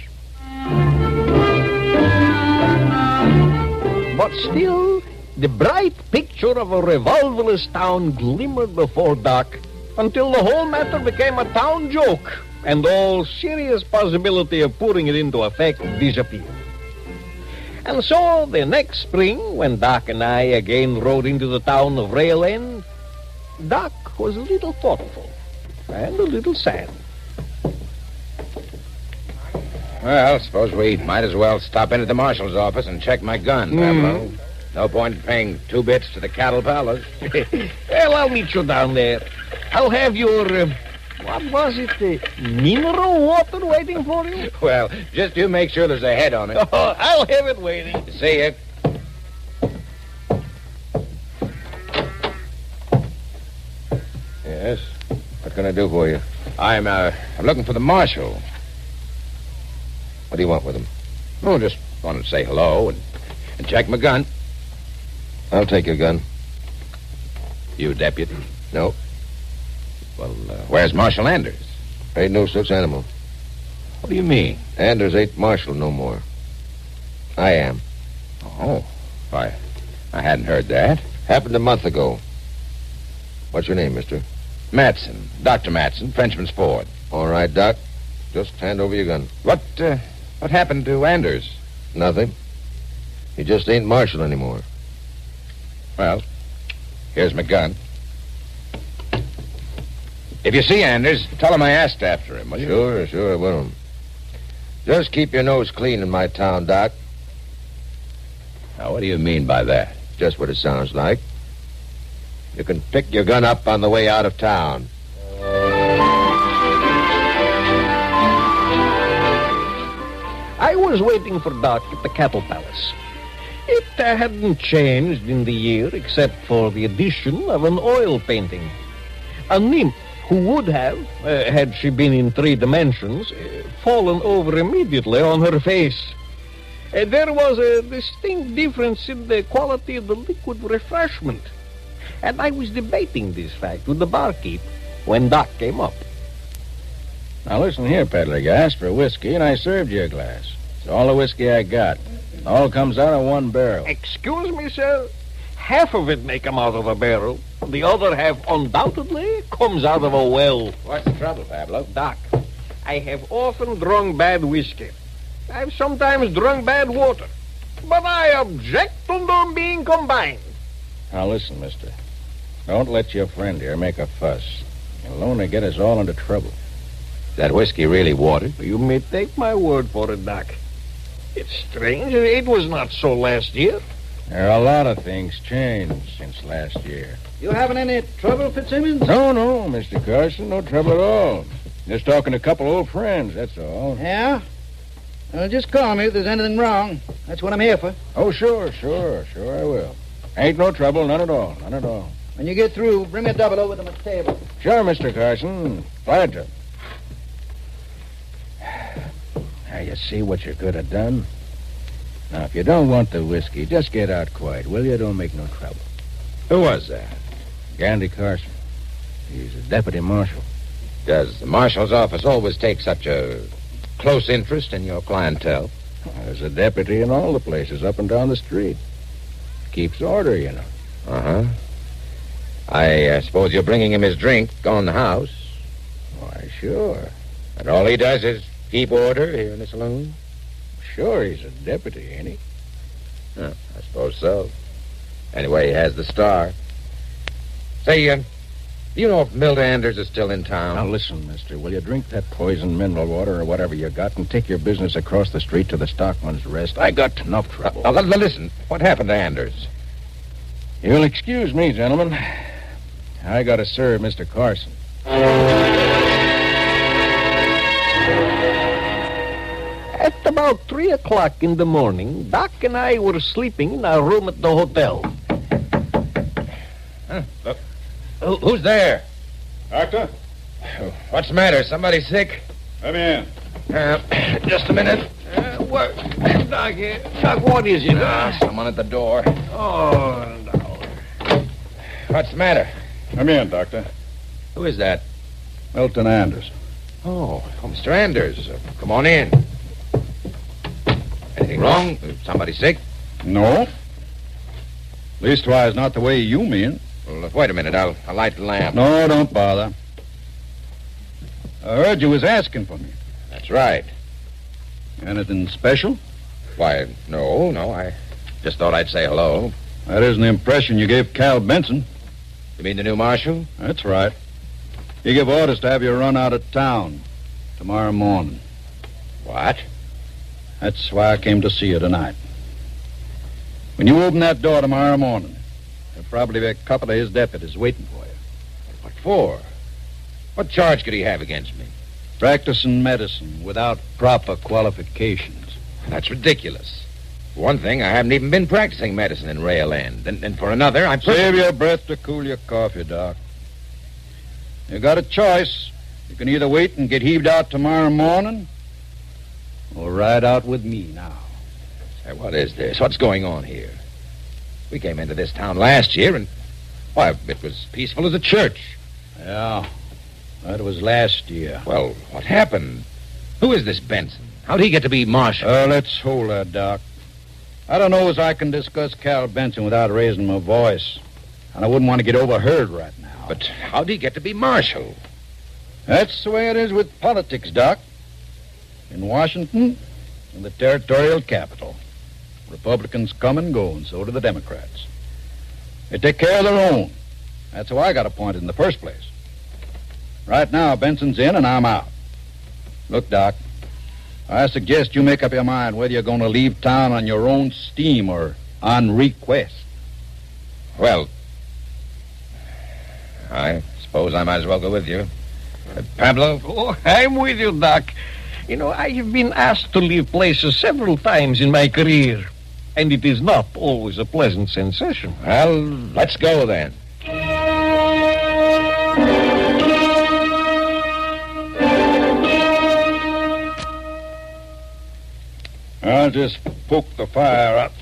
But still, the bright picture of a revolverless town glimmered before Doc until the whole matter became a town joke and all serious possibility of putting it into effect disappeared. And so, the next spring, when Doc and I again rode into the town of Rail End, Doc was a little thoughtful and a little sad. Well, suppose we might as well stop in at the marshal's office and check my gun, Pablo. Mm. No point in paying two bits to the cattle palace. Well, I'll meet you down there. I'll have your, uh, what was it, uh, mineral water waiting for you? Well, just you make sure there's a head on it. Oh, I'll have it waiting. See you. Yes? What can I do for you? I'm, uh, I'm looking for the marshal. What do you want with him? Oh, just wanted to say hello and, and check my gun. I'll take your gun. You a deputy? No. Well, uh, where's Marshal Anders? Ain't no such animal. What do you mean? Anders ain't marshal no more. I am. Oh, I, I hadn't heard that. Happened a month ago. What's your name, mister? Matson. Doctor Matson, Frenchman's Ford. All right, Doc. Just hand over your gun. What, uh, what happened to Anders? Nothing. He just ain't marshal anymore. Well, here's my gun. If you see Anders, tell him I asked after him, will you? Sure, sure, I will. Just keep your nose clean in my town, Doc. Now, what do you mean by that? Just what it sounds like. You can pick your gun up on the way out of town. I was waiting for Doc at the cattle palace. It uh, hadn't changed in the year except for the addition of an oil painting. A nymph who would have, uh, had she been in three dimensions, uh, fallen over immediately on her face. Uh, there was a distinct difference in the quality of the liquid refreshment. And I was debating this fact with the barkeep when Doc came up. Now, listen here, peddler. You asked for whiskey, and I served you a glass. It's all the whiskey I got. It all comes out of one barrel. Excuse me, sir. Half of it may come out of a barrel. The other half undoubtedly comes out of a well. What's the trouble, Pablo? Doc, I have often drunk bad whiskey. I've sometimes drunk bad water. But I object to them being combined. Now, listen, mister. Don't let your friend here make a fuss. It'll only get us all into trouble. Is that whiskey really water? You may take my word for it, Doc. It's strange. It was not so last year. There are a lot of things changed since last year. You having any trouble, Fitzsimmons? No, no, Mister Carson. No trouble at all. Just talking to a couple old friends, that's all. Yeah? Well, just call me if there's anything wrong. That's what I'm here for. Oh, sure, sure, sure I will. Ain't no trouble, none at all, none at all. When you get through, bring me a double over to my table. Sure, Mister Carson. Glad to. Now, you see what you could have done? Now, if you don't want the whiskey, just get out quiet, will you? Don't make no trouble. Who was that? Gandy Carson. He's a deputy marshal. Does the marshal's office always take such a close interest in your clientele? There's a deputy in all the places up and down the street. Keeps order, you know. Uh-huh. I uh, suppose you're bringing him his drink on the house? Why, sure. And all he does is keep order here in the saloon? Sure, he's a deputy, ain't he? Oh, I suppose so. Anyway, he has the star. Say, uh, Do you know if Milt Anders is still in town? Now, listen, mister. Will you drink that poison mineral water or whatever you got and take your business across the street to the Stockman's Rest? I got enough trouble. Uh, uh, listen, what happened to Anders? You'll excuse me, gentlemen. I got to serve Mister Carson. At about three o'clock in the morning, Doc and I were sleeping in our room at the hotel. Huh? Look. Who, who's there? Doctor? What's the matter? Somebody sick? Come in. Uh, just a minute. Uh, what? Doc, here. Doc, what is it? Ah, someone at the door. Oh, no. What's the matter? Come in, Doctor. Who is that? Milton Anders. Oh, oh Mister Anders. Uh, come on in. Anything wrong? Somebody sick? No. Leastwise, not the way you mean. Well, wait a minute. I'll, I'll light the lamp. No, don't bother. I heard you was asking for me. That's right. Anything special? Why, no, no. I just thought I'd say hello. That isn't the impression you gave Cal Benson. You mean the new marshal? That's right. He gave orders to have you run out of town tomorrow morning. What? That's why I came to see you tonight. When you open that door tomorrow morning, there'll probably be a couple of his deputies waiting for you. What for? What charge could he have against me? Practicing medicine without proper qualifications. That's ridiculous. For one thing, I haven't even been practicing medicine in Rail End. And, and for another, I'm... Save your breath to cool your coffee, Doc. You got a choice. You can either wait and get heaved out tomorrow morning, or ride out with me now. Hey, what is this? What's going on here? We came into this town last year, and, why, it was peaceful as a church. Yeah, that was last year. Well, what happened? Who is this Benson? How'd he get to be marshal? Uh, let's hold that, Doc. I don't know as I can discuss Cal Benson without raising my voice. And I wouldn't want to get overheard right now. But how'd he get to be marshal? That's the way it is with politics, Doc. In Washington, in the territorial capital, Republicans come and go, and so do the Democrats. They take care of their own. That's how I got appointed in the first place. Right now, Benson's in and I'm out. Look, Doc, I suggest you make up your mind whether you're going to leave town on your own steam or on request. Well, I suppose I might as well go with you. Uh, Pablo? Oh, I'm with you, Doc. You know, I have been asked to leave places several times in my career, and it is not always a pleasant sensation. Well, let's go then. I'll just poke the fire up.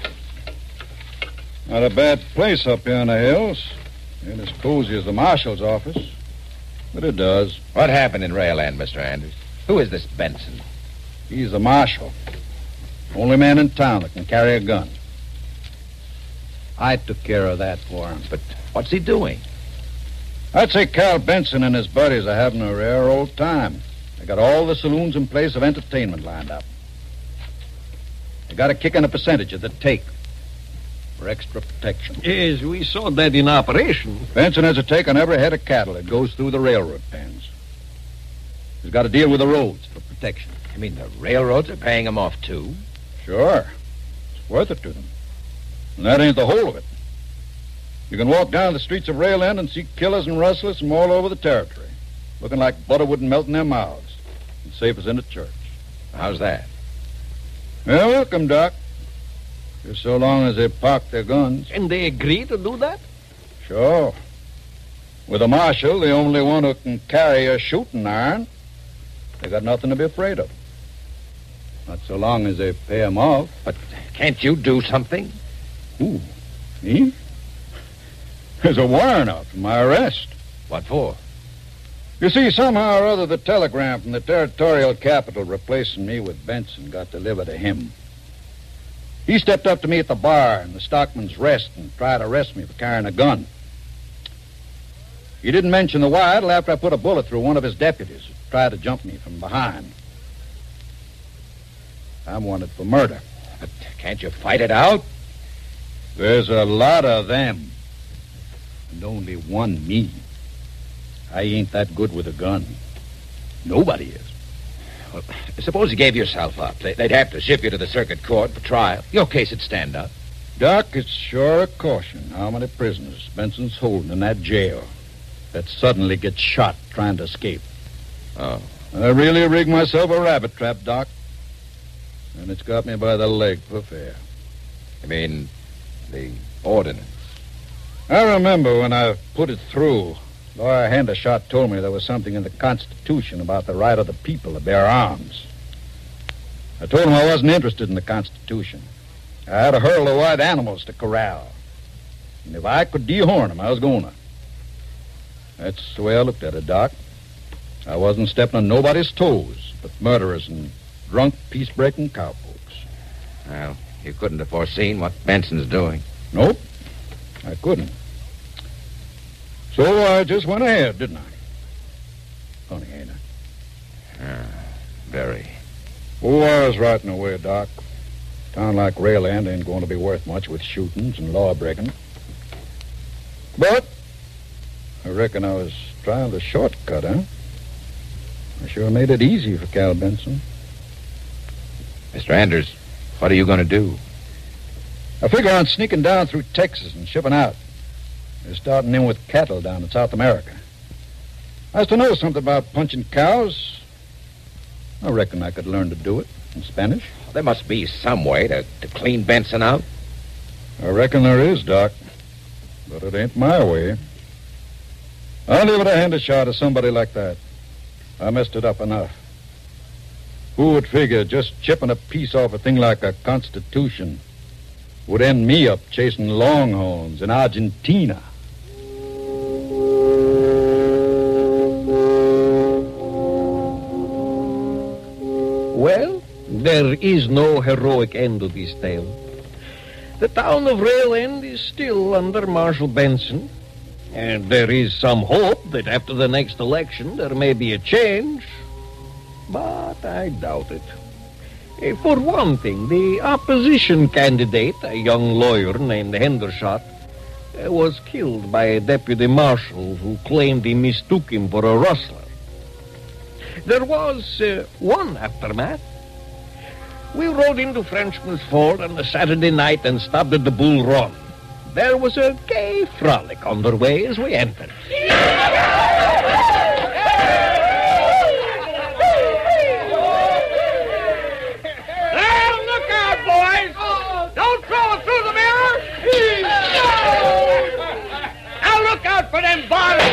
Not a bad place up here in the hills. Ain't as cozy as the marshal's office, but it does. What happened in Rail End, Mister Anders? Who is this Benson? He's the marshal. Only man in town that can carry a gun. I took care of that for him. But what's he doing? I'd say Cal Benson and his buddies are having a rare old time. They got all the saloons and places of entertainment lined up. They got a kick in a percentage of the take for extra protection. Yes, we saw that in operation. Benson has a take on every head of cattle that goes through the railroad pens. He's got to deal with the roads for protection. You mean the railroads are paying him off, too? Sure. It's worth it to them. And that ain't the whole of it. You can walk down the streets of Rail End and see killers and rustlers from all over the territory, looking like butter wouldn't melt in their mouths, and safe as in a church. How's that? Well, welcome, Doc. Just so long as they park their guns. And they agree to do that? Sure. With a marshal, the only one who can carry a shooting iron, they got nothing to be afraid of. Not so long as they pay him off. But can't you do something? Who? Me? There's a warrant out for my arrest. What for? You see, somehow or other, the telegram from the territorial capital replacing me with Benson got delivered to him. He stepped up to me at the bar in the Stockman's Rest and tried to arrest me for carrying a gun. He didn't mention the why till after I put a bullet through one of his deputies who tried to jump me from behind. I'm wanted for murder. But can't you fight it out? There's a lot of them, and only one me. I ain't that good with a gun. Nobody is. Well, suppose you gave yourself up. They- They'd have to ship you to the circuit court for trial. Your case would stand up. Doc, it's sure a caution how many prisoners Benson's holding in that jail that suddenly get shot trying to escape. Oh. I really rigged myself a rabbit trap, Doc. And it's got me by the leg for fair. You mean the ordinance? I remember when I put it through, Lawyer Hendershot told me there was something in the Constitution about the right of the people to bear arms. I told him I wasn't interested in the Constitution. I had to hurl the white animals to corral. And if I could dehorn them, I was gonna. That's the way I looked at it, Doc. I wasn't stepping on nobody's toes, but murderers and drunk, peace-breaking cowpokes. Well, you couldn't have foreseen what Benson's doing. Nope, I couldn't. So I just went ahead, didn't I? Funny, ain't it? Ah, very. Oh, I was right in a way, Doc. A town like Rayland ain't going to be worth much with shootings and law-breaking. But I reckon I was trying the shortcut, huh? I sure made it easy for Cal Benson. Mister Anders, what are you going to do? I figure on sneaking down through Texas and shipping out. They're starting in with cattle down in South America. I used to know something about punching cows. I reckon I could learn to do it in Spanish. There must be some way to, to clean Benson out. I reckon there is, Doc. But it ain't my way. I'll leave it a hand a shot to somebody like that. I messed it up enough. Who would figure just chipping a piece off a thing like a Constitution would end me up chasing longhorns in Argentina? Well, there is no heroic end to this tale. The town of Rayland is still under Marshal Benson, and there is some hope that after the next election there may be a change, but I doubt it. Eh, For one thing, the opposition candidate, a young lawyer named Hendershot, eh, was killed by a deputy marshal who claimed he mistook him for a rustler. There was uh, one aftermath. We rode into Frenchman's Ford on a Saturday night and stopped at the Bull Run. There was a gay frolic underway as we entered. Well, look out, boys! Don't throw it through the mirror! Now look out for them bottles!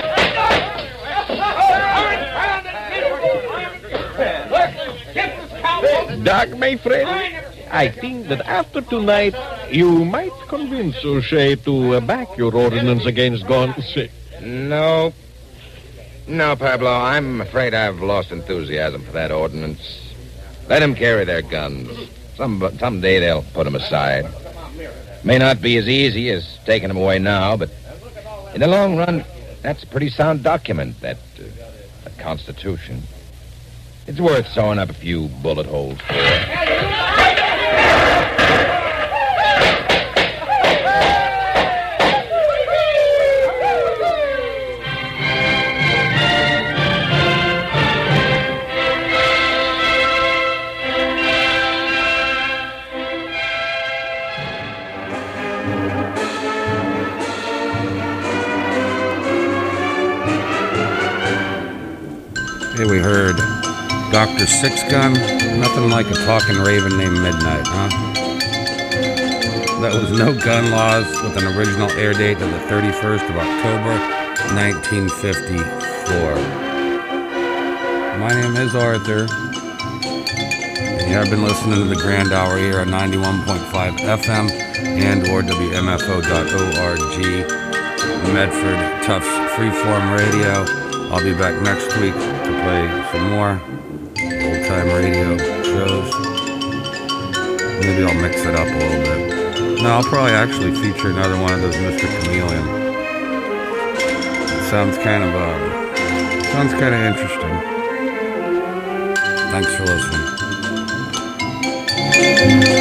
Doc, my friend, I think that after tonight you might convince O'Shea to uh, back your ordinance against guns. No. No, Pablo, I'm afraid I've lost enthusiasm for that ordinance. Let them carry their guns. Some someday they'll put them aside. May not be as easy as taking them away now, but in the long run, that's a pretty sound document, that, uh, that Constitution. It's worth sewing up a few bullet holes for. Hey, we heard Doctor Six Gun, nothing like a talking raven named Midnight, huh? That was No Gun Laws with an original air date of the thirty-first of October, nineteen fifty-four. My name is Arthur, and you have been listening to the Grand Hour here on ninety-one point five F M and or W M F O dot org, Medford Tufts Freeform Radio. I'll be back next week to play some more old-time radio shows. Maybe I'll mix it up a little bit. No, I'll probably actually feature another one of those Mister Chameleon. It sounds kind of, um, sounds kind of interesting. Thanks for listening.